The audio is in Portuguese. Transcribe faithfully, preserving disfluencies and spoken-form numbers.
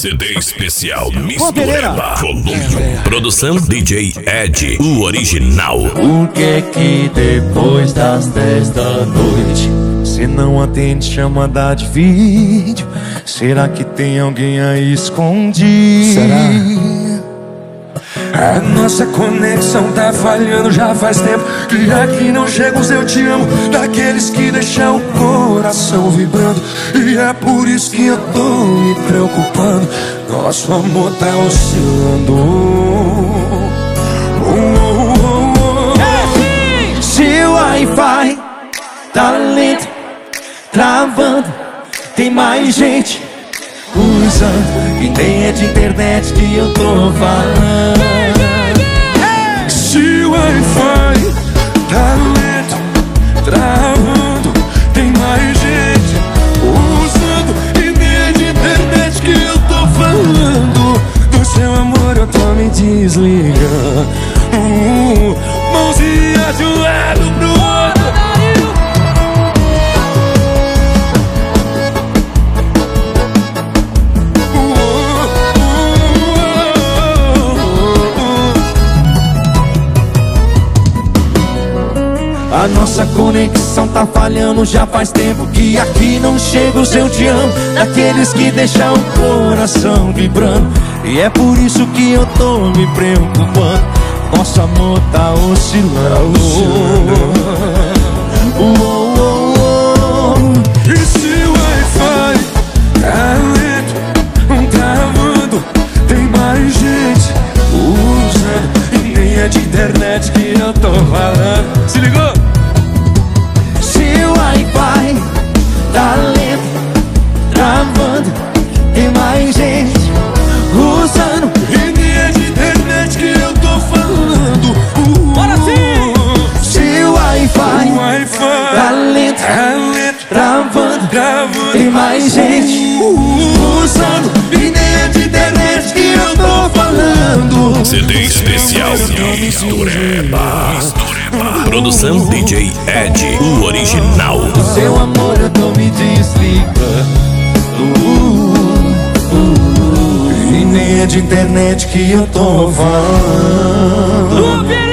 C D especial Mistureba Volume um. Produção D J Ed, o original. Por que que depois das dez da noite cê não atende chamada de vídeo? Será que tem alguém aí escondido? Será? A nossa conexão tá falhando já faz tempo, que aqui não chega os eu te amo daqueles que deixam o coração vibrando. E é por isso que eu tô me preocupando. Nosso amor tá oscilando. Oh, oh, oh, oh. Seu Wi-Fi tá lento, travando, tem mais gente usando, e nem é de internet que eu tô falando. Se o Wi-Fi tá lento, travando, tem mais gente usando, e nem é de internet que eu tô falando. Do seu amor eu tô me desligando. uh, Mãozinha de um lado pro outro. A nossa conexão tá falhando já faz tempo, que aqui não chega o seu te amo daqueles que deixam o coração vibrando. E é por isso que eu tô me preocupando. Nosso amor tá oscilando. Oh, oh, oh. E se o Wi-Fi tá lento, travando, tem mais gente usando, e nem é de internet que eu tô falando. Se ligou? Wi-Fi tá lento, travando, tem mais gente usando, e nem é de internet que eu tô falando. uh, Bora sim! Se o Wi-Fi wi tá lento, tá lento, travando, travando, tem mais gente usando, e nem é de internet que eu tô falando. C D especial Mistureba. Produção D J Ed, o original. Do seu amor eu tô me desligando. uh, uh, uh, E nem é de internet que eu tô falando.